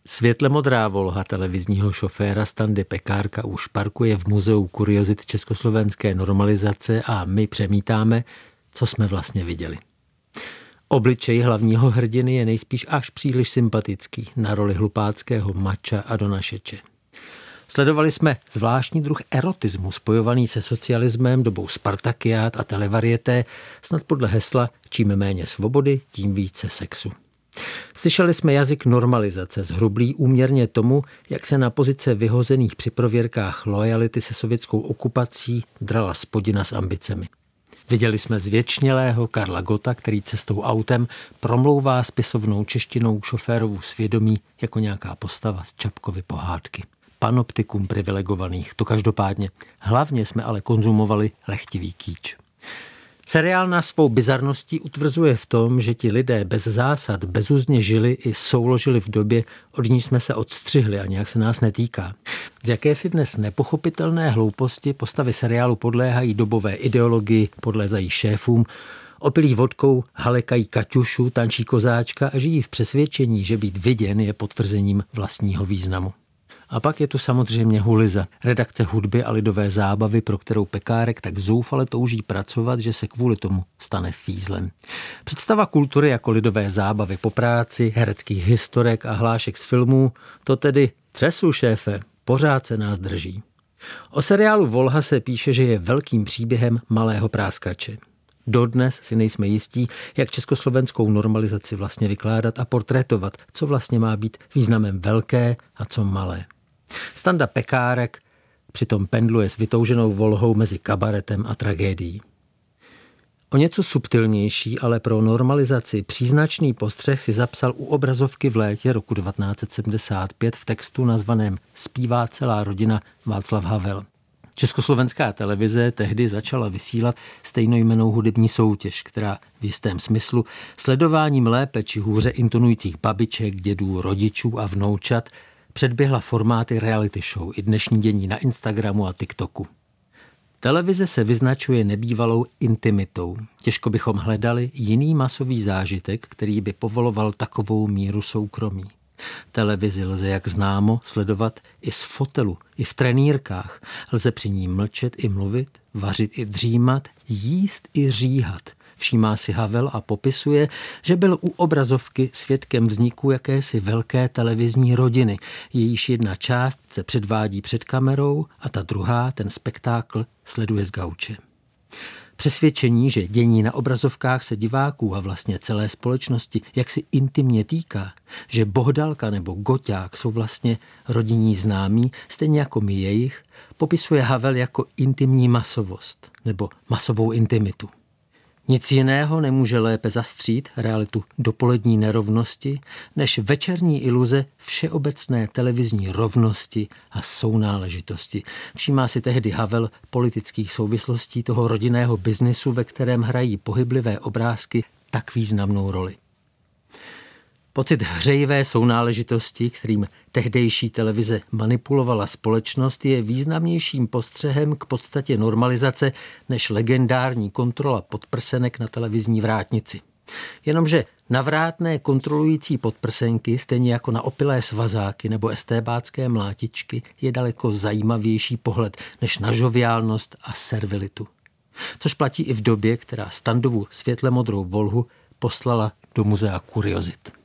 Světle-modrá Volha televizního šoféra Standy Pekárka už parkuje v Muzeu kuriozit československé normalizace a my přemítáme, co jsme vlastně viděli. Obličej hlavního hrdiny je nejspíš až příliš sympatický na roli hlupáckého mača a donašeče. Sledovali jsme zvláštní druh erotismu spojovaný se socialismem dobou Spartakiád a televarieté, snad podle hesla čím méně svobody, tím více sexu. Slyšeli jsme jazyk normalizace zhrublý úměrně tomu, jak se na pozice vyhozených při prověrkách loajality se sovětskou okupací drala spodina s ambicemi. Viděli jsme zvěčnělého Karla Gotta, který cestou autem promlouvá spisovnou češtinou šoférovu svědomí jako nějaká postava z Čapkovy pohádky. Panoptikum privilegovaných, to každopádně. Hlavně jsme ale konzumovali lehtivý kýč. Seriál nás svou bizarností utvrzuje v tom, že ti lidé bez zásad bezúzně žili i souložili v době, od níž jsme se odstřihli a nějak se nás netýká. Z jakési dnes nepochopitelné hlouposti postavy seriálu podléhají dobové ideologii, podlézají šéfům, opilí vodkou halekají Kaťušu, tančí kozáčka a žijí v přesvědčení, že být viděn je potvrzením vlastního významu. A pak je tu samozřejmě Huliza, redakce hudby a lidové zábavy, pro kterou Pekárek tak zoufale touží pracovat, že se kvůli tomu stane fízlem. Představa kultury jako lidové zábavy po práci, hereckých historek a hlášek z filmů, to tedy třesu šéfe, pořád se nás drží. O seriálu Volha se píše, že je velkým příběhem malého práskače. Dodnes si nejsme jistí, jak československou normalizaci vlastně vykládat a portrétovat, co vlastně má být významem velké a co malé. Standa Pekárek přitom pendluje s vytouženou Volhou mezi kabaretem a tragédií. O něco subtilnější, ale pro normalizaci příznačný postřeh si zapsal u obrazovky v létě roku 1975 v textu nazvaném Zpívá celá rodina Václav Havel. Československá televize tehdy začala vysílat stejnojmennou hudební soutěž, která v jistém smyslu sledováním lépe či hůře intonujících babiček, dědů, rodičů a vnoučat předběhla formáty reality show i dnešní dění na Instagramu a TikToku. Televize se vyznačuje nebývalou intimitou. Těžko bychom hledali jiný masový zážitek, který by povoloval takovou míru soukromí. Televizi lze, jak známo, sledovat i z fotelu, i v trenýrkách. Lze při ní mlčet i mluvit, vařit i dřímat, jíst i říhat. Všímá si Havel a popisuje, že byl u obrazovky svědkem vzniku jakési velké televizní rodiny. Jejíž jedna část se předvádí před kamerou a ta druhá ten spektákl sleduje z gauče. Přesvědčení, že dění na obrazovkách se diváků a vlastně celé společnosti jaksi intimně týká, že Bohdalka nebo Goťák jsou vlastně rodinní známí, stejně jako my jejich, popisuje Havel jako intimní masovost nebo masovou intimitu. Nic jiného nemůže lépe zastřít realitu dopolední nerovnosti, než večerní iluze všeobecné televizní rovnosti a sounáležitosti. Všímá si tehdy Havel politických souvislostí toho rodinného biznisu, ve kterém hrají pohyblivé obrázky tak významnou roli. Pocit hřejivé sounáležitosti, kterým tehdejší televize manipulovala společnost, je významnějším postřehem k podstatě normalizace než legendární kontrola podprsenek na televizní vrátnici. Jenomže na vrátné kontrolující podprsenky, stejně jako na opilé svazáky nebo estébácké mlátičky, je daleko zajímavější pohled než na žoviálnost a servilitu. Což platí i v době, která Standovu světle modrou Volhu poslala do Muzea kuriozit.